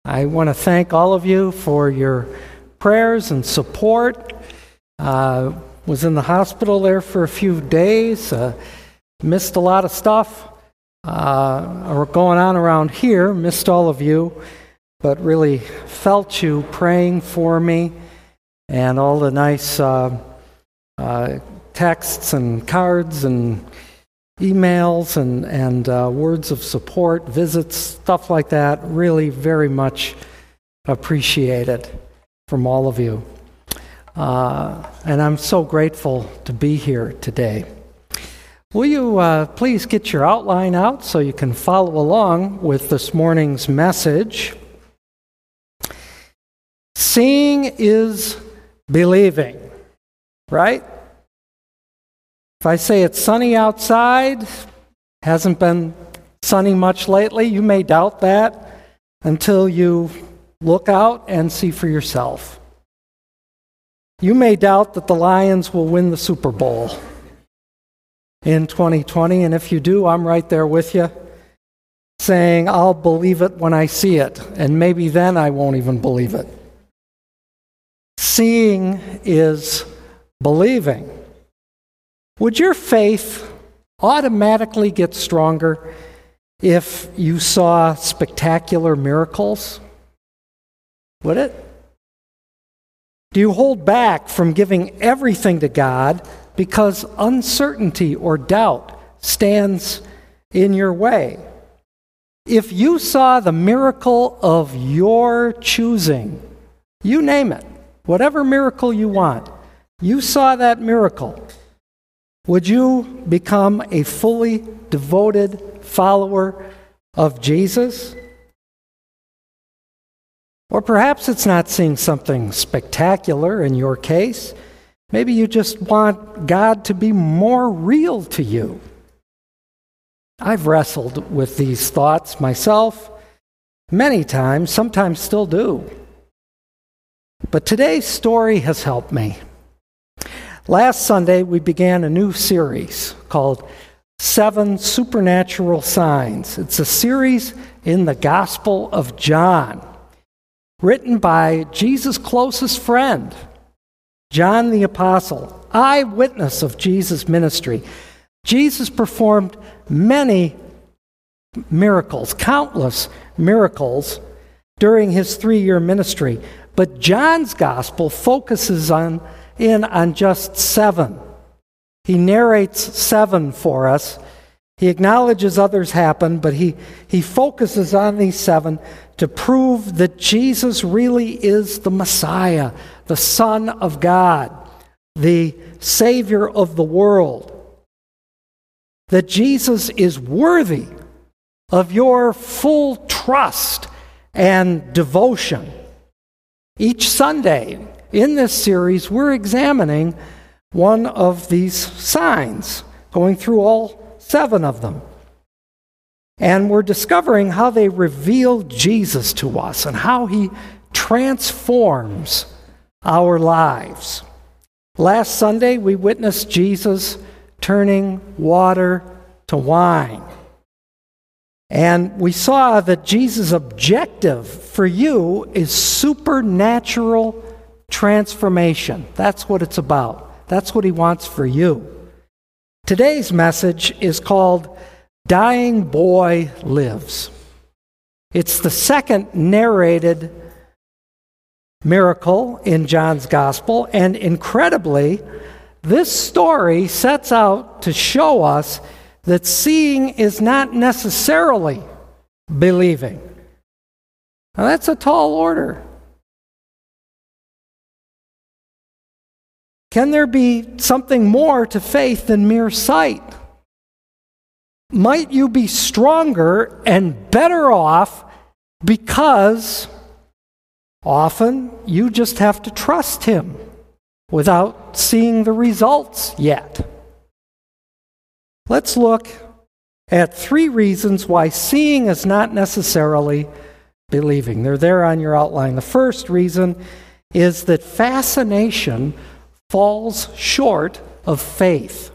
I want to thank all of you for your prayers and support. Was in the hospital there for a few days, missed a lot of stuff going on around here, missed all of you, but really felt you praying for me and all the nice texts and cards and emails and words of support, visits, stuff like that. Really very much appreciated from all of you. And I'm so grateful to be here today. Will you please get your outline out so you can follow along with this morning's message? Seeing is believing, right? If I say it's sunny outside, hasn't been sunny much lately, you may doubt that until you look out and see for yourself. You may doubt that the Lions will win the Super Bowl in 2020, and if you do, I'm right there with you, saying I'll believe it when I see it, and maybe then I won't even believe it. Seeing is believing. Would your faith automatically get stronger if you saw spectacular miracles? Would it? Do you hold back from giving everything to God because uncertainty or doubt stands in your way? If you saw the miracle of your choosing, you name it, whatever miracle you want, you saw that miracle, would you become a fully devoted follower of Jesus? Or perhaps it's not seeing something spectacular in your case. Maybe you just want God to be more real to you. I've wrestled with these thoughts myself many times, sometimes still do. But today's story has helped me. Last Sunday, we began a new series called 7 Supernatural Signs. It's a series in the Gospel of John, written by Jesus' closest friend, John the Apostle, eyewitness of Jesus' ministry. Jesus performed many miracles, countless miracles, during his 3-year ministry. But John's Gospel focuses on just 7. He narrates 7 for us. He acknowledges others happened, but he focuses on these 7 to prove that Jesus really is the Messiah, the Son of God, the Savior of the world. That Jesus is worthy of your full trust and devotion. Each Sunday in this series, we're examining one of these signs, going through all 7 of them. And we're discovering how they reveal Jesus to us and how he transforms our lives. Last Sunday, we witnessed Jesus turning water to wine. And we saw that Jesus' objective for you is supernatural transformation. That's what it's about. That's what he wants for you. Today's message is called Dying Boy Lives. It's the second narrated miracle in John's Gospel, and incredibly, this story sets out to show us that seeing is not necessarily believing. Now, that's a tall order. Can there be something more to faith than mere sight? Might you be stronger and better off because often you just have to trust him without seeing the results yet? Let's look at 3 reasons why seeing is not necessarily believing. They're there on your outline. The first reason is that fascination falls short of faith.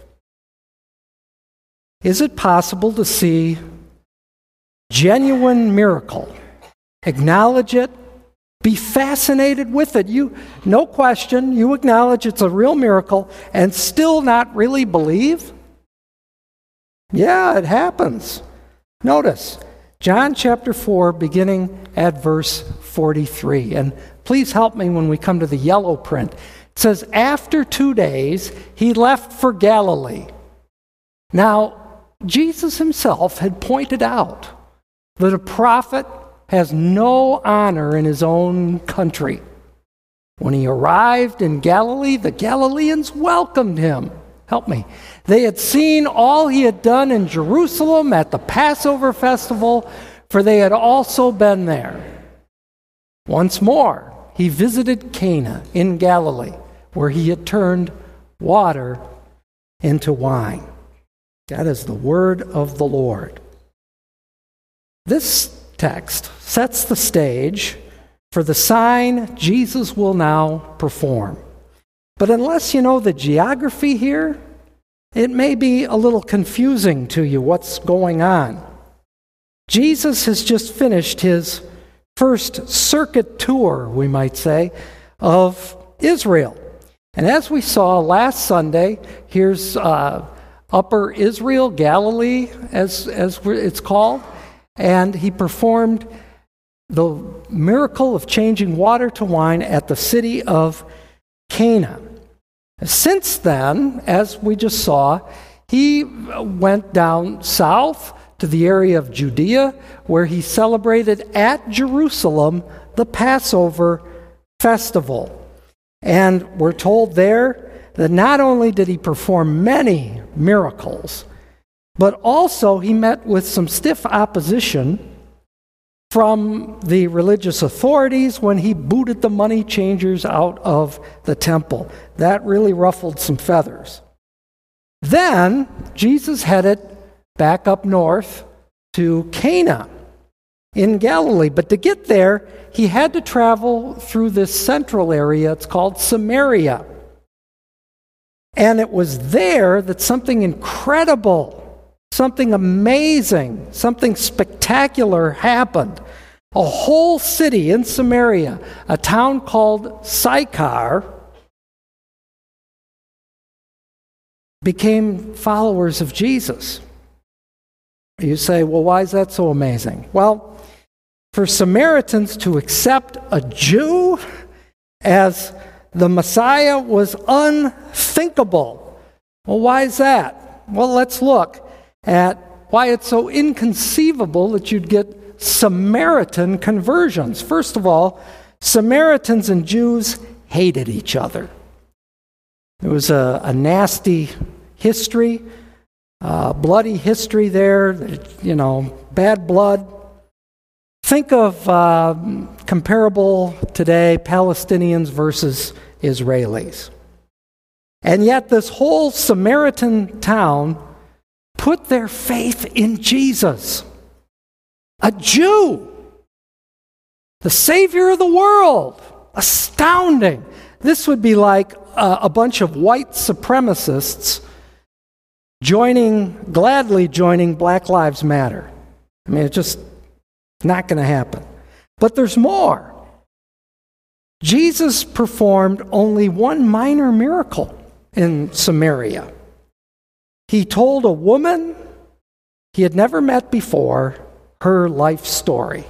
Is it possible to see genuine miracle Acknowledge it. Be fascinated with it. No question, you acknowledge it's a real miracle and still not really believe? Yeah, it happens. Notice, John chapter 4, beginning at verse 43. And please help me when we come to the yellow print. It says, after 2 days, he left for Galilee. Now, Jesus himself had pointed out that a prophet has no honor in his own country. When he arrived in Galilee, the Galileans welcomed him. Help me. They had seen all he had done in Jerusalem at the Passover festival, for they had also been there. Once more, he visited Cana in Galilee, where he had turned water into wine. That is the word of the Lord. This text sets the stage for the sign Jesus will now perform. But unless you know the geography here, it may be a little confusing to you what's going on. Jesus has just finished his first circuit tour, we might say, of Israel. And as we saw last Sunday, here's Upper Israel, Galilee, as it's called. And he performed the miracle of changing water to wine at the city of Cana. Since then, as we just saw, he went down south to the area of Judea, where he celebrated at Jerusalem the Passover festival. And we're told there that not only did he perform many miracles, but also he met with some stiff opposition from the religious authorities when he booted the money changers out of the temple. That really ruffled some feathers. Then Jesus headed back up north to Cana in Galilee. But to get there, he had to travel through this central area. It's called Samaria. And it was there that something incredible, something amazing, something spectacular happened. A whole city in Samaria, a town called Sychar, became followers of Jesus. You say, well, why is that so amazing? Well, for Samaritans to accept a Jew as the Messiah was unthinkable. Well, why is that? Well, let's look at why it's so inconceivable that you'd get Samaritan conversions. First of all, Samaritans and Jews hated each other. There was a nasty history, bloody history there, bad blood. Think of comparable today, Palestinians versus Israelis. And yet this whole Samaritan town put their faith in Jesus, a Jew, the Savior of the world. Astounding. This would be like a bunch of white supremacists gladly joining Black Lives Matter. I mean, it's just not going to happen. But there's more. Jesus performed only one minor miracle in Samaria. He told a woman he had never met before her life story.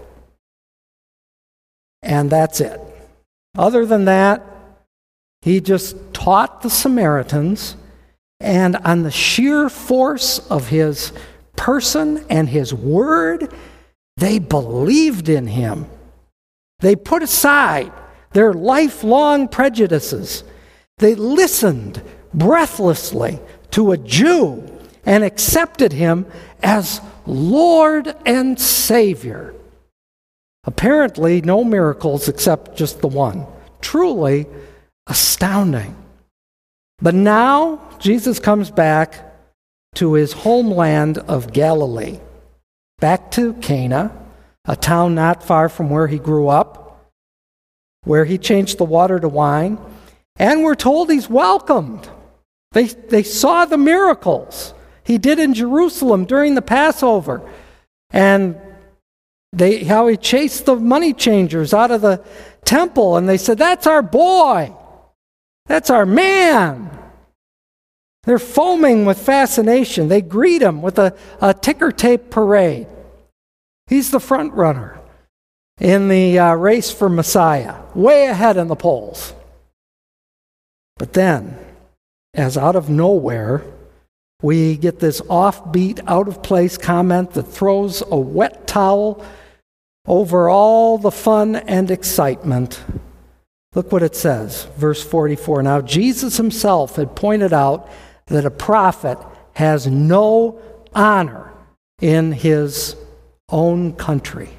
And that's it. Other than that, he just taught the Samaritans, and on the sheer force of his person and his word, they believed in him. They put aside their lifelong prejudices. They listened breathlessly to a Jew and accepted him as Lord and Savior. Apparently, no miracles except just the one. Truly astounding. But now, Jesus comes back to his homeland of Galilee, back to Cana, a town not far from where he grew up, where he changed the water to wine, and we're told he's welcomed. They saw the miracles he did in Jerusalem during the Passover, and How he chased the money changers out of the temple, and they said, "That's our boy. That's our man." They're foaming with fascination. They greet him with a ticker tape parade. He's the front runner in the race for Messiah, way ahead in the polls. But then, as out of nowhere, we get this offbeat, out-of-place comment that throws a wet towel over all the fun and excitement. Look what it says, verse 44. Now, Jesus himself had pointed out that a prophet has no honor in his own country.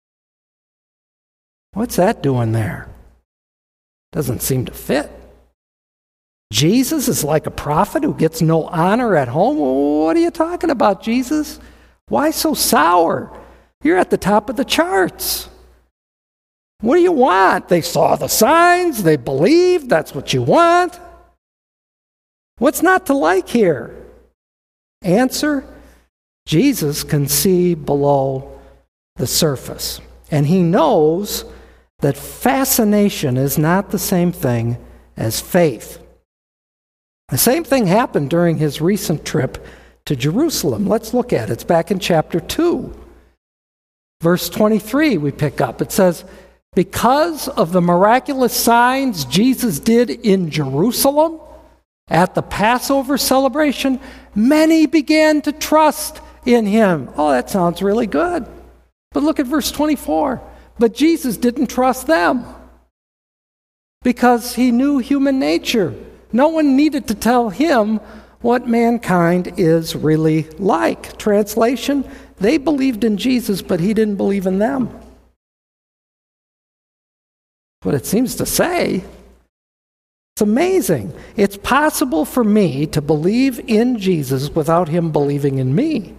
What's that doing there? Doesn't seem to fit. Jesus is like a prophet who gets no honor at home? What are you talking about, Jesus? Why so sour? You're at the top of the charts. What do you want? They saw the signs, they believed, that's what you want. What's not to like here? Answer, Jesus can see below the surface. And he knows that fascination is not the same thing as faith. The same thing happened during his recent trip to Jerusalem. Let's look at it. It's back in chapter 2. Verse 23 we pick up. It says, because of the miraculous signs Jesus did in Jerusalem at the Passover celebration, many began to trust in him. Oh, that sounds really good. But look at verse 24. But Jesus didn't trust them because he knew human nature. No one needed to tell him what mankind is really like. Translation, they believed in Jesus, but he didn't believe in them. What it seems to say, it's amazing. It's possible for me to believe in Jesus without him believing in me.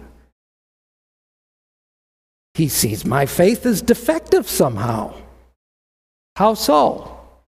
He sees my faith as defective somehow. How so?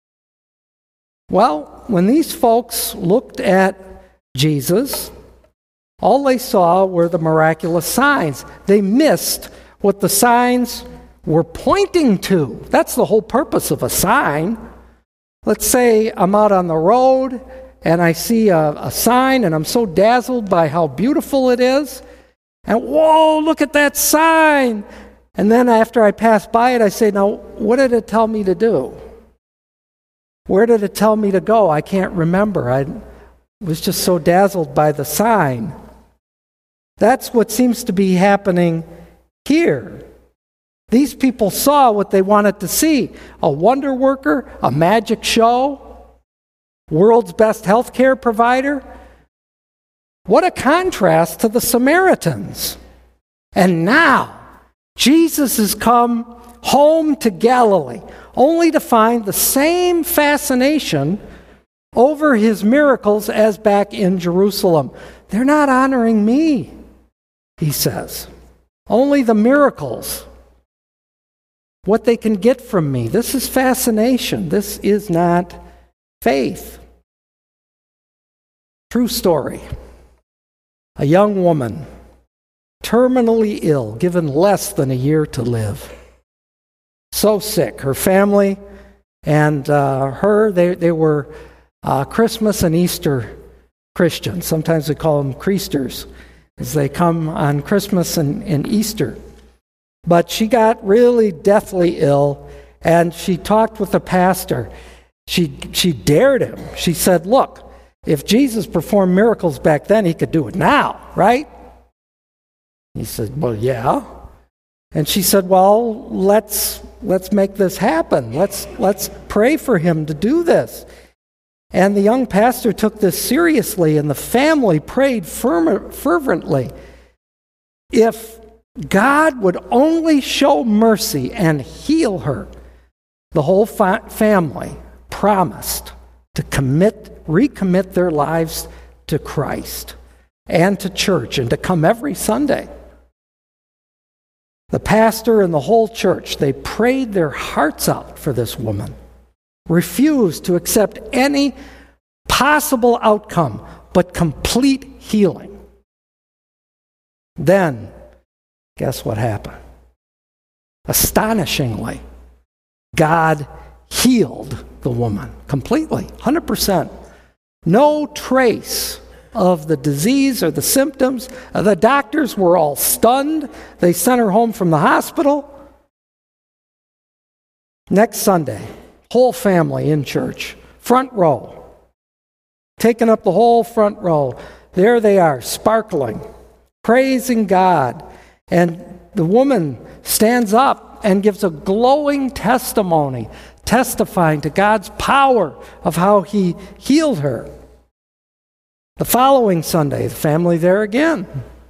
Well, when these folks looked at Jesus, all they saw were the miraculous signs. They missed what the signs were pointing to. That's the whole purpose of a sign. Let's say I'm out on the road and I see a sign and I'm so dazzled by how beautiful it is. And whoa, look at that sign. And then after I pass by it, I say, now, what did it tell me to do? Where did it tell me to go? I can't remember. I was just so dazzled by the sign. That's what seems to be happening here. These people saw what they wanted to see. A wonder worker, a magic show, world's best healthcare provider. What a contrast to the Samaritans. And now, Jesus has come home to Galilee, only to find the same fascination over his miracles as back in Jerusalem. They're not honoring me, he says. Only the miracles. What they can get from me. This is fascination. This is not faith. True story. A young woman, terminally ill, given less than a year to live. So sick. Her family and her, they were Christmas and Easter Christians. Sometimes we call them Creasters, as they come on Christmas and Easter. But she got really deathly ill, and she talked with the pastor. She dared him. She said, look, if Jesus performed miracles back then, he could do it now, right? He said, well, yeah. And she said, well, let's make this happen. Let's pray for him to do this. And the young pastor took this seriously, and the family prayed fervently. If God would only show mercy and heal her, the whole family promised to recommit their lives to Christ and to church and to come every Sunday. The pastor and the whole church, they prayed their hearts out for this woman, refused to accept any possible outcome but complete healing. Then, guess what happened? Astonishingly, God healed the woman completely, 100%. No trace of the disease or the symptoms. The doctors were all stunned. They sent her home from the hospital. Next Sunday, whole family in church, front row, taking up the whole front row. There they are, sparkling, praising God. And the woman stands up and gives a glowing testimony, testifying to God's power of how He healed her. The following Sunday, the family there again.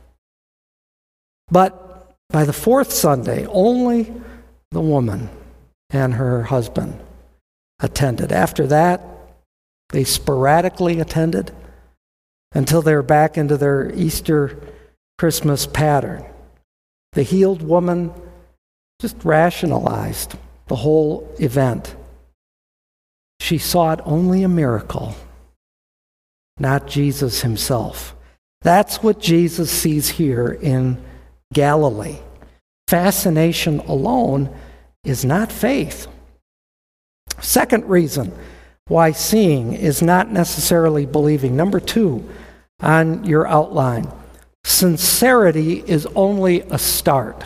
But by the fourth Sunday, only the woman and her husband attended. After that, they sporadically attended until they were back into their Easter Christmas pattern. The healed woman just rationalized the whole event. She sought only a miracle, not Jesus himself. That's what Jesus sees here in Galilee. Fascination alone is not faith. Second reason why seeing is not necessarily believing. Number 2 on your outline. Sincerity is only a start.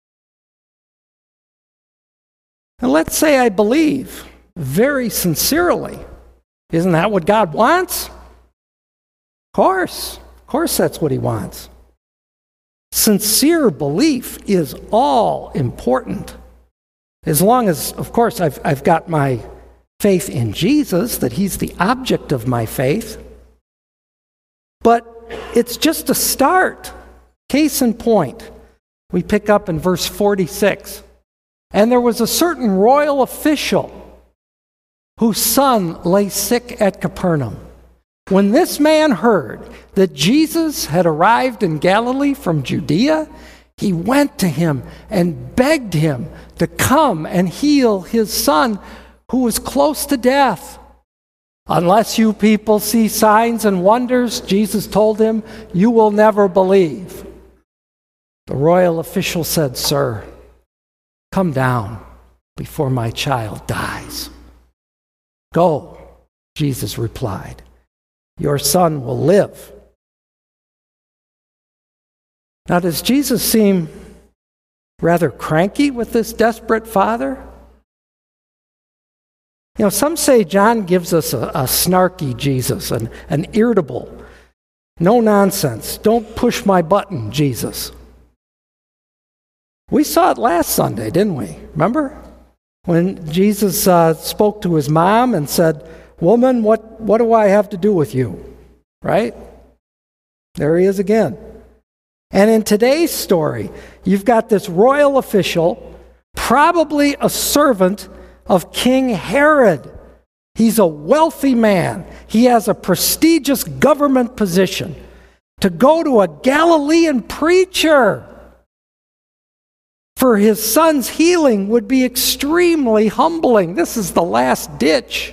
And let's say I believe very sincerely. Isn't that what God wants? Of course that's what He wants. Sincere belief is all important. As long as, of course, I've got my faith in Jesus, that He's the object of my faith. But it's just a start. Case in point, we pick up in verse 46. And there was a certain royal official whose son lay sick at Capernaum. When this man heard that Jesus had arrived in Galilee from Judea, he went to him and begged him to come and heal his son who was close to death. Unless you people see signs and wonders, Jesus told him, you will never believe. The royal official said, Sir, come down before my child dies. Go, Jesus replied. Your son will live. Now, does Jesus seem rather cranky with this desperate father? You know, some say John gives us a snarky Jesus, an irritable, no nonsense, don't push my button Jesus. We saw it last Sunday, didn't we? Remember? When Jesus spoke to his mom and said, Woman, what do I have to do with you? Right? There he is again. And in today's story, you've got this royal official, probably a servant of King Herod. He's a wealthy man. He has a prestigious government position. To go to a Galilean preacher for his son's healing would be extremely humbling. This is the last ditch.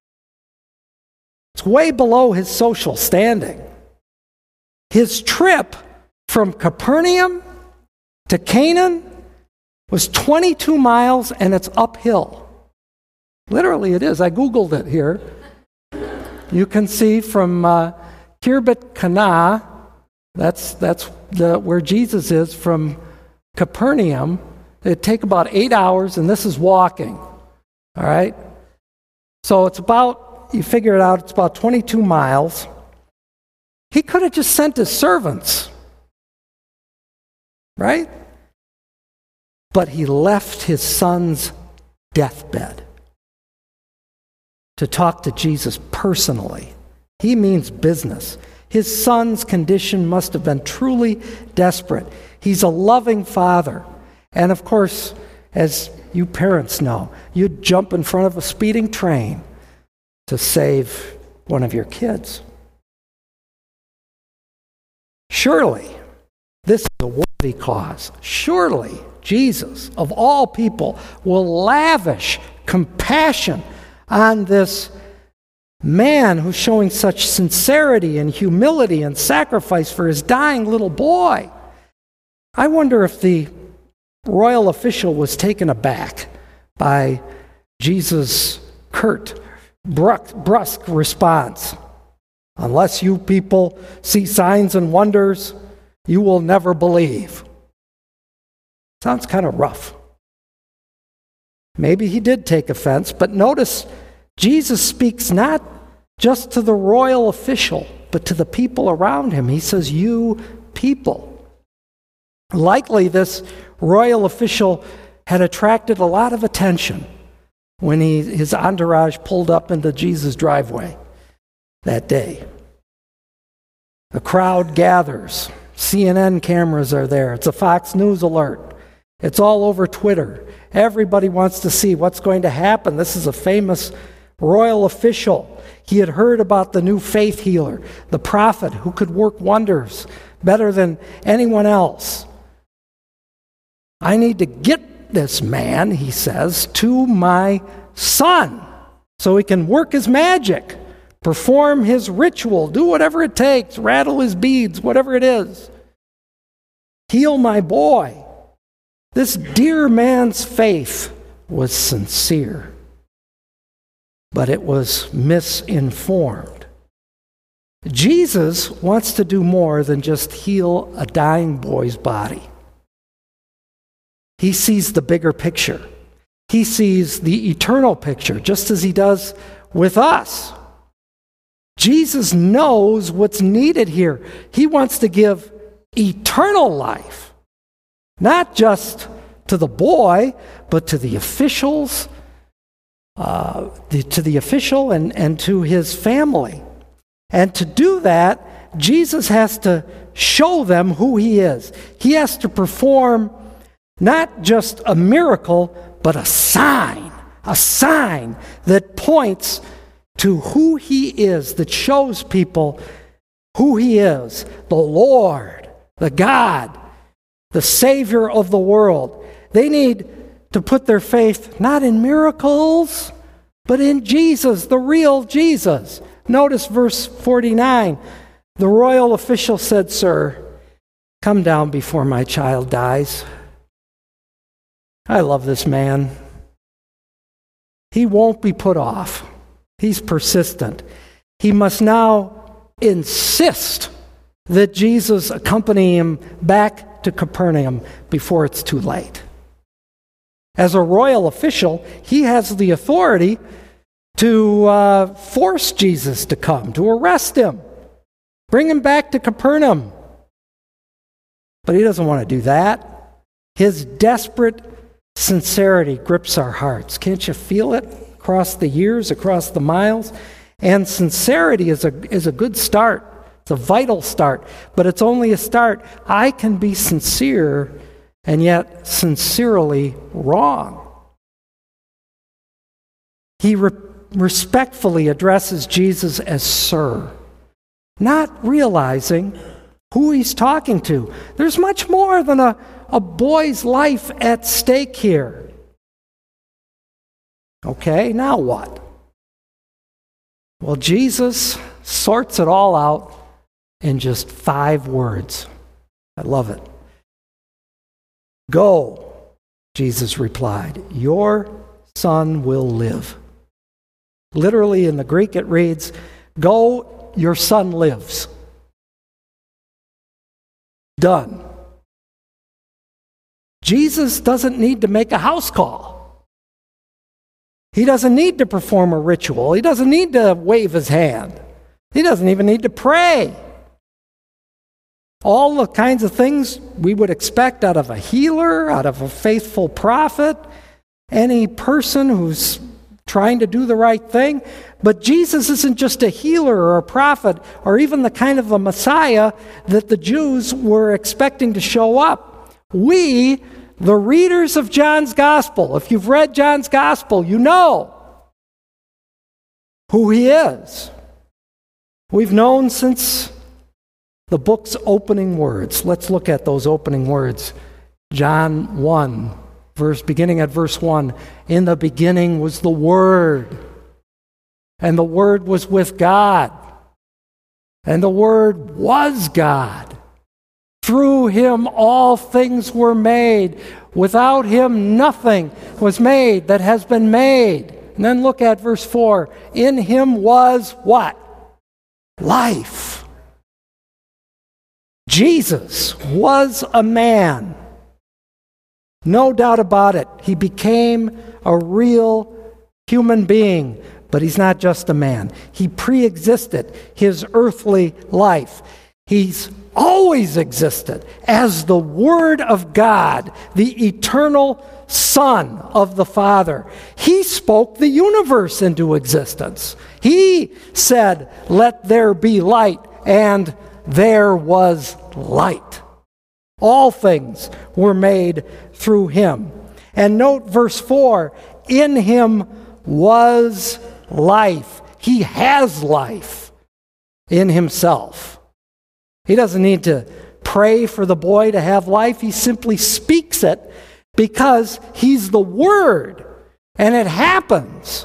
It's way below his social standing. His trip from Capernaum to Canaan was 22 miles, and it's uphill. Literally it is. I Googled it here. You can see from Khirbet Kana, that's where Jesus is, from Capernaum. It'd take about 8 hours, and this is walking. All right? So it's about, you figure it out, it's about 22 miles. He could have just sent his servants, right? But he left his son's deathbed to talk to Jesus personally. He means business. His son's condition must have been truly desperate. He's a loving father. And of course, as you parents know, you'd jump in front of a speeding train to save one of your kids. Surely, this is a worthy cause. Surely, Jesus, of all people, will lavish compassion on this man who's showing such sincerity and humility and sacrifice for his dying little boy. I wonder if the royal official was taken aback by Jesus' curt, brusque response. Unless you people see signs and wonders, you will never believe. Sounds kind of rough. Maybe he did take offense, but notice Jesus speaks not just to the royal official, but to the people around him. He says, you people. Likely this royal official had attracted a lot of attention when his entourage pulled up into Jesus' driveway that day. The crowd gathers. CNN cameras are there. It's a Fox News alert. It's all over Twitter. Everybody wants to see what's going to happen. This is a famous royal official. He had heard about the new faith healer, the prophet who could work wonders better than anyone else. I need to get this man, he says, to my son so he can work his magic, perform his ritual, do whatever it takes, rattle his beads, whatever it is. Heal my boy. This dear man's faith was sincere, but it was misinformed. Jesus wants to do more than just heal a dying boy's body. He sees the bigger picture. He sees the eternal picture, just as he does with us. Jesus knows what's needed here. He wants to give eternal life, not just to the boy, but to the officials, to the official and to his family. And to do that, Jesus has to show them who he is. He has to perform not just a miracle, but a sign that points to who he is, that shows people who he is, the Lord, the God, the Savior of the world. They need to put their faith not in miracles, but in Jesus, the real Jesus. Notice verse 49. The royal official said, "Sir, come down before my child dies." I love this man. He won't be put off. He's persistent. He must now insist that Jesus accompany him back to Capernaum before it's too late. As a royal official, he has the authority to force Jesus to come, to arrest him, bring him back to Capernaum. But he doesn't want to do that. His desperate sincerity grips our hearts. Can't you feel it across the years, across the miles? And sincerity is a good start. It's a vital start, but it's only a start. I can be sincere and yet sincerely wrong. He respectfully addresses Jesus as Sir, not realizing who he's talking to. There's much more than a boy's life at stake here. Okay, now what? Well, Jesus sorts it all out in just 5 words. I love it. "Go," Jesus replied, "your son will live." Literally in the Greek it reads, "Go, your son lives." Done. Jesus doesn't need to make a house call. He doesn't need to perform a ritual. He doesn't need to wave his hand. He doesn't even need to pray. All the kinds of things we would expect out of a healer, out of a faithful prophet, any person who's trying to do the right thing. But Jesus isn't just a healer or a prophet or even the kind of a Messiah that the Jews were expecting to show up. We, the readers of John's Gospel, if you've read John's Gospel, you know who he is. We've known since the book's opening words. Let's look at those opening words. John 1, beginning at verse 1. "In the beginning was the Word, and the Word was with God, and the Word was God. Through him all things were made. Without him nothing was made that has been made. And then look at verse 4. In him was what? Life. Jesus was a man. No doubt about it. He became a real human being. But he's not just a man. He pre-existed his earthly life. He's always existed as the Word of God, the eternal Son of the Father. He spoke the universe into existence. He said, "Let there be light," and there was light. All things were made through him. And note verse 4, in him was life. He has life in himself. He doesn't need to pray for the boy to have life. He simply speaks it because he's the Word, and it happens.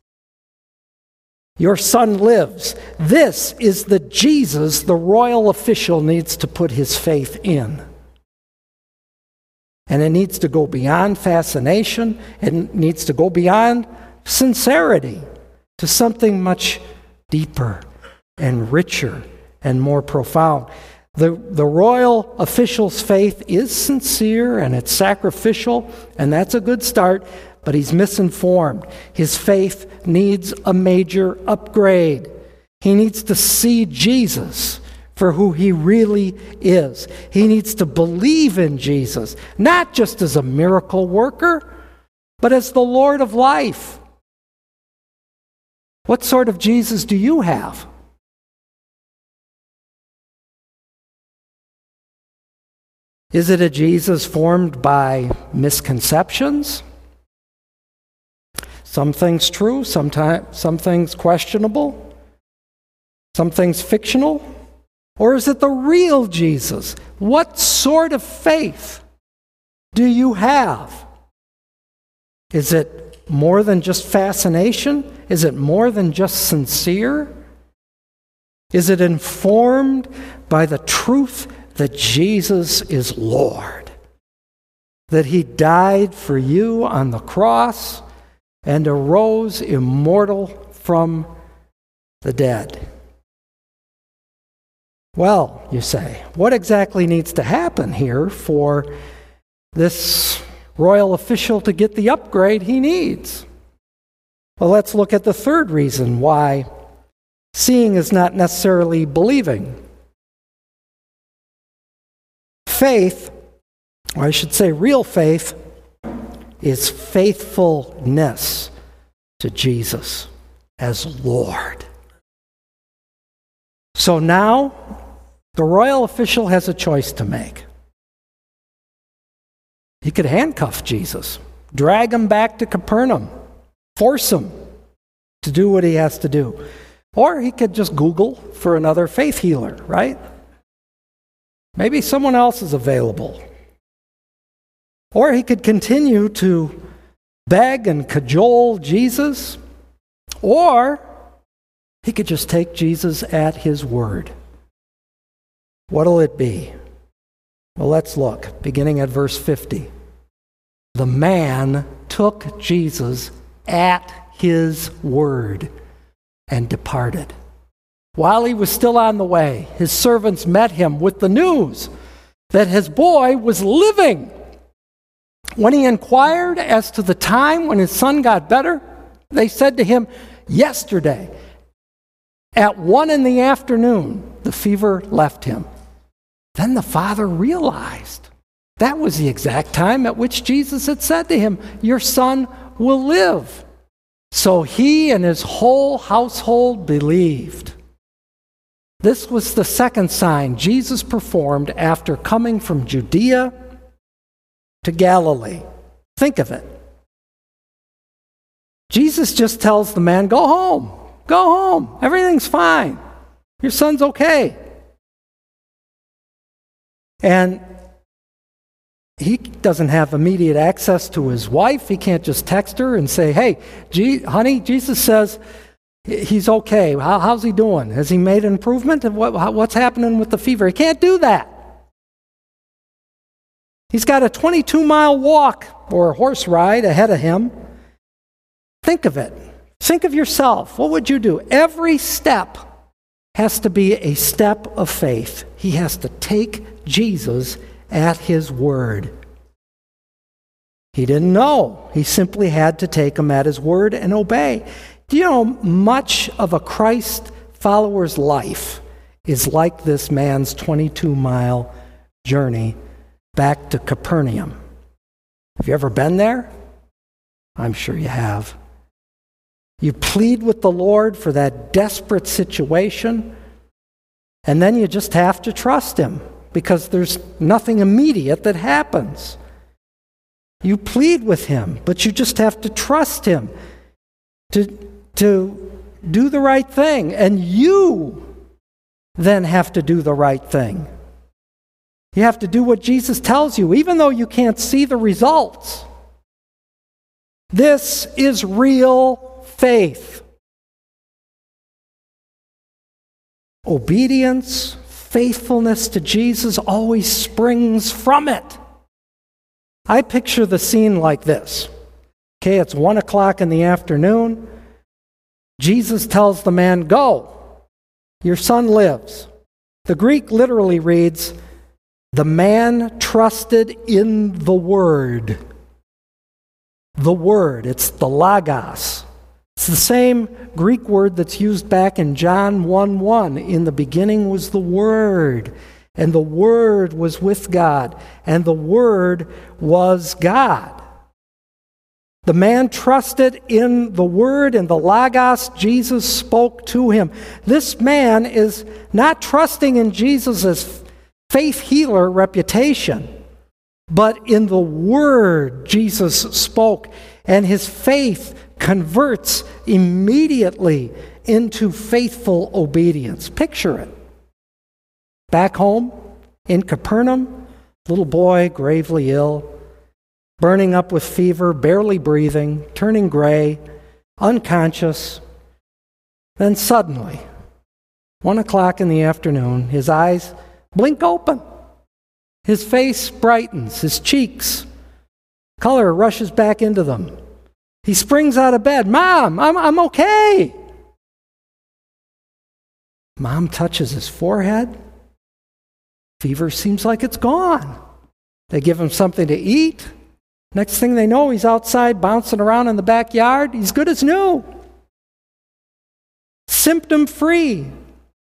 Your son lives. This is the Jesus the royal official needs to put his faith in. And it needs to go beyond fascination. It needs to go beyond sincerity to something much deeper and richer and more profound. The royal official's faith is sincere and it's sacrificial, and that's a good start, but he's misinformed. His faith needs a major upgrade. He needs to see Jesus for who he really is. He needs to believe in Jesus, not just as a miracle worker, but as the Lord of life. What sort of Jesus do you have? Is it a Jesus formed by misconceptions? Some things true, some things questionable, some things fictional? Or is it the real Jesus? What sort of faith do you have? Is it more than just fascination? Is it more than just sincere? Is it informed by the truth that Jesus is Lord? That he died for you on the cross and arose immortal from the dead? Well, you say, what exactly needs to happen here for this royal official to get the upgrade he needs? Well, let's look at the third reason why seeing is not necessarily believing. Faith, or I should say real faith, is faithfulness to Jesus as Lord. So now, the royal official has a choice to make. He could handcuff Jesus, drag him back to Capernaum, force him to do what he has to do. Or he could just Google for another faith healer, right? Maybe someone else is available. Or he could continue to beg and cajole Jesus. Or he could just take Jesus at his word. What'll it be? Well, let's look, beginning at verse 50. The man took Jesus at his word and departed. While he was still on the way, his servants met him with the news that his boy was living. When he inquired as to the time when his son got better, they said to him, yesterday, at 1 PM, the fever left him. Then the father realized that was the exact time at which Jesus had said to him, your son will live. So he and his whole household believed. This was the second sign Jesus performed after coming from Judea to Galilee. Think of it. Jesus just tells the man, go home. Go home. Everything's fine. Your son's okay. And he doesn't have immediate access to his wife. He can't just text her and say, hey, honey, Jesus says he's okay. How's he doing? Has he made an improvement? What's happening with the fever? He can't do that. He's got a 22-mile walk or horse ride ahead of him. Think of it. Think of yourself. What would you do? Every step has to be a step of faith. He has to take Jesus at his word. He didn't know. He simply had to take him at his word and obey. Do you know much of a Christ follower's life is like this man's 22-mile journey back to Capernaum? Have you ever been there? I'm sure you have. You plead with the Lord for that desperate situation, and then you just have to trust him because there's nothing immediate that happens. You plead with him, but you just have to trust him to do the right thing, and you then have to do the right thing. You have to do what Jesus tells you, even though you can't see the results. This is real faith. Obedience, faithfulness to Jesus always springs from it. I picture the scene like this. Okay, it's 1 o'clock in the afternoon. Jesus tells the man, "Go, your son lives." The Greek literally reads, "The man trusted in the word." The word, it's the logos. It's the same Greek word that's used back in John 1:1. In the beginning was the Word, and the Word was with God, and the Word was God. The man trusted in the Word and the Logos Jesus spoke to him. This man is not trusting in Jesus' faith healer reputation, but in the Word Jesus spoke, and his faith converts immediately into faithful obedience. Picture it. Back home in Capernaum, little boy gravely ill, burning up with fever, barely breathing, turning gray, unconscious. Then suddenly, 1 o'clock in the afternoon, his eyes blink open. His face brightens, his cheeks, color rushes back into them. He springs out of bed. "Mom, I'm okay." Mom touches his forehead. Fever seems like it's gone. They give him something to eat. Next thing they know, he's outside bouncing around in the backyard. He's good as new. Symptom-free.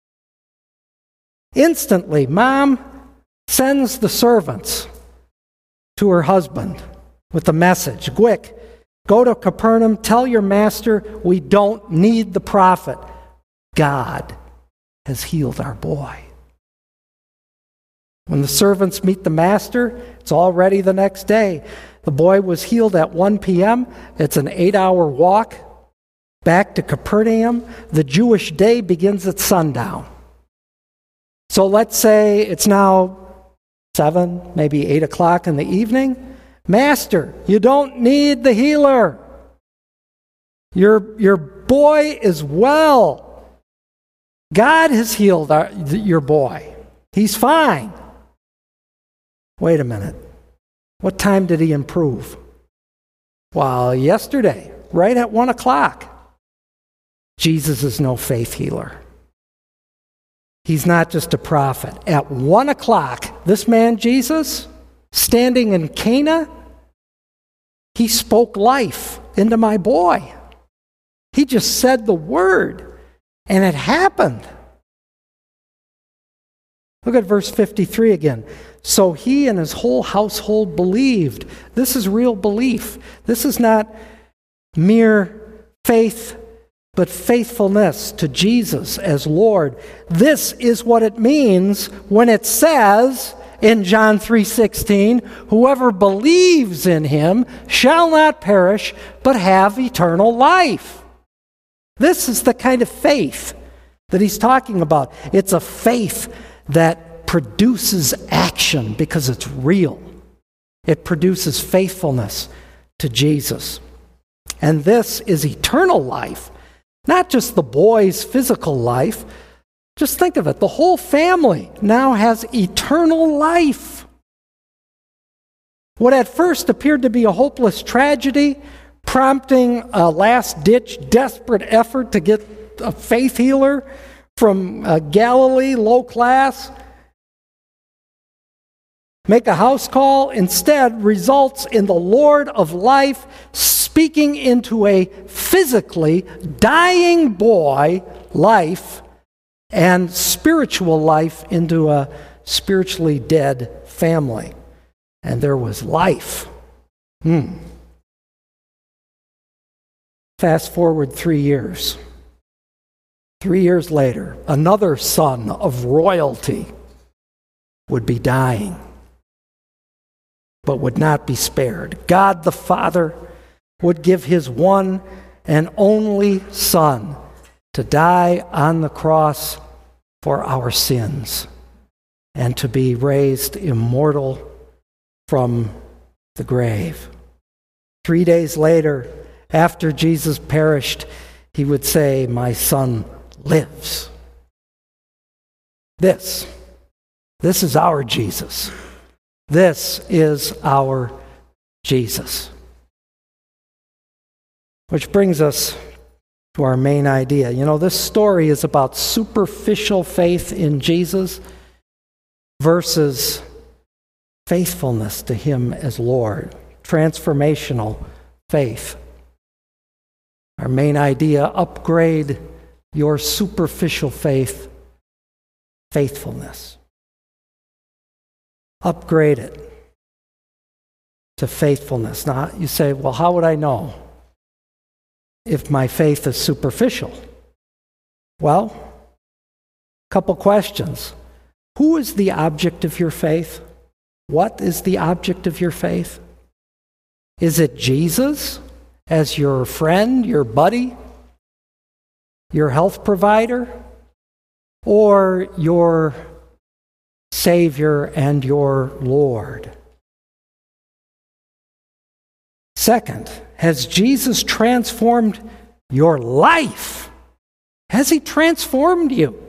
Instantly, Mom sends the servants to her husband with the message, "Quick, go to Capernaum, tell your master we don't need the prophet. God has healed our boy." When the servants meet the master, it's already the next day. The boy was healed at 1 p.m. It's an 8-hour walk back to Capernaum. The Jewish day begins at sundown. So let's say it's now 7, maybe 8 o'clock in the evening. "Master, you don't need the healer. Your boy is well. God has healed your boy. He's fine." Wait a minute. What time did he improve? Well, yesterday, right at 1 o'clock. Jesus is no faith healer. He's not just a prophet. At 1 o'clock, this man Jesus, standing in Cana, he spoke life into my boy. He just said the word, and it happened. Look at verse 53 again. "So he and his whole household believed." This is real belief. This is not mere faith, but faithfulness to Jesus as Lord. This is what it means when it says in John 3:16, "Whoever believes in him shall not perish, but have eternal life." This is the kind of faith that he's talking about. It's a faith that produces action because it's real. It produces faithfulness to Jesus. And this is eternal life, not just the boy's physical life. Just think of it. The whole family now has eternal life. What at first appeared to be a hopeless tragedy, prompting a last-ditch, desperate effort to get a faith healer from Galilee, low class, make a house call, instead results in the Lord of life speaking into a physically dying boy life and spiritual life into a spiritually dead family. And there was life. Fast forward 3 years. 3 years later, another son of royalty would be dying, but would not be spared. God the Father would give his one and only Son to die on the cross for our sins and to be raised immortal from the grave. 3 days later, after Jesus perished, he would say, "My son lives." This is our Jesus. This is our Jesus. Which brings us to our main idea. You know, this story is about superficial faith in Jesus versus faithfulness to him as Lord. Transformational faith. Our main idea: upgrade your superficial faith, faithfulness. Upgrade it to faithfulness. Now, you say, well, how would I know if my faith is superficial? Well, a couple questions. Who is the object of your faith? What is the object of your faith? Is it Jesus as your friend, your buddy, your health provider, or your Savior and your Lord? Second, has Jesus transformed your life? Has he transformed you?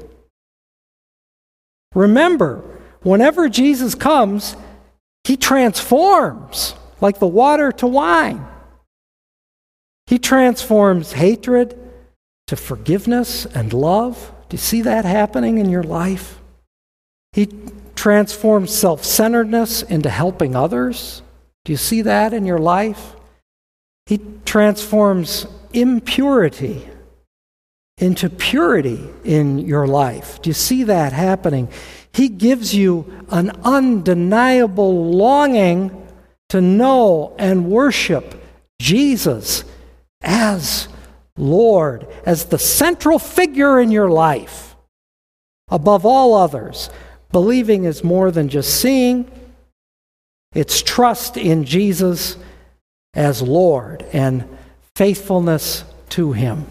Remember, whenever Jesus comes, he transforms, like the water to wine. He transforms hatred to forgiveness and love. Do you see that happening in your life? He transforms self-centeredness into helping others. Do you see that in your life? He transforms impurity into purity in your life. Do you see that happening? He gives you an undeniable longing to know and worship Jesus as Lord, as the central figure in your life, above all others. Believing is more than just seeing. It's trust in Jesus as Lord and faithfulness to him.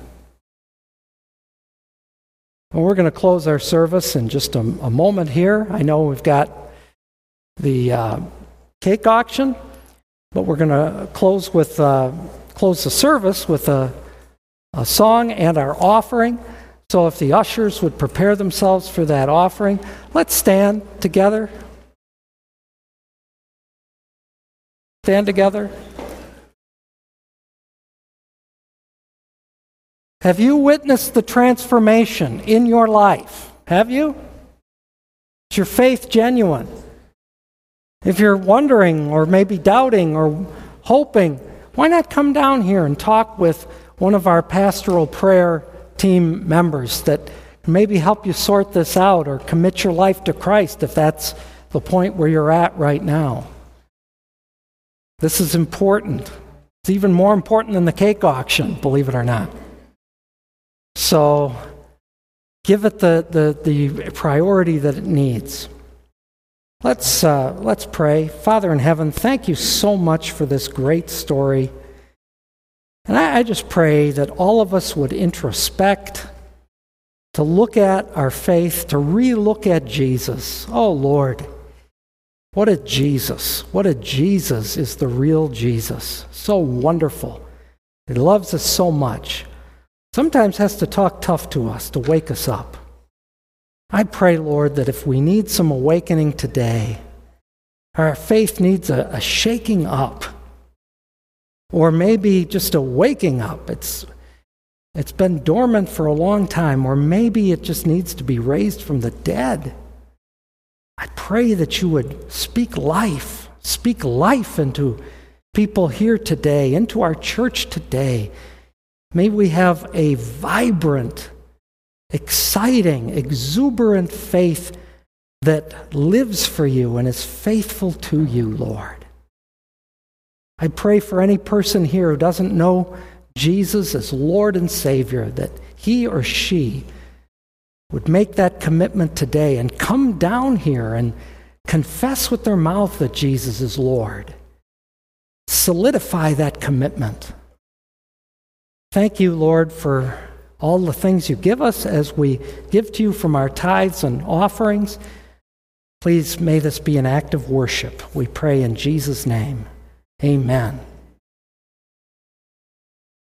Well, we're going to close our service in just a moment here. I know we've got the cake auction, but we're going to close the service with a song and our offering. So if the ushers would prepare themselves for that offering, let's stand together. Stand together. Have you witnessed the transformation in your life? Have you? Is your faith genuine? If you're wondering or maybe doubting or hoping, why not come down here and talk with one of our pastoral prayer team members that can maybe help you sort this out or commit your life to Christ if that's the point where you're at right now. This is important. It's even more important than the cake auction, believe it or not. So give it the priority that it needs. Let's pray. Father in heaven, thank you so much for this great story. And I just pray that all of us would introspect, to look at our faith, to re-look at Jesus. Oh, Lord, what a Jesus. What a Jesus is the real Jesus. So wonderful. He loves us so much. Sometimes has to talk tough to us to wake us up. I pray, Lord, that if we need some awakening today, Our faith needs a shaking up, or maybe just a waking up. It's been dormant for a long time, or maybe it just needs to be raised from the dead. I pray that you would speak life into people here today, into our church today. May we have a vibrant, exciting, exuberant faith that lives for you and is faithful to you, Lord. I pray for any person here who doesn't know Jesus as Lord and Savior, that he or she would make that commitment today and come down here and confess with their mouth that Jesus is Lord. Solidify that commitment. Thank you, Lord, for all the things you give us as we give to you from our tithes and offerings. Please may this be an act of worship. We pray in Jesus' name. Amen.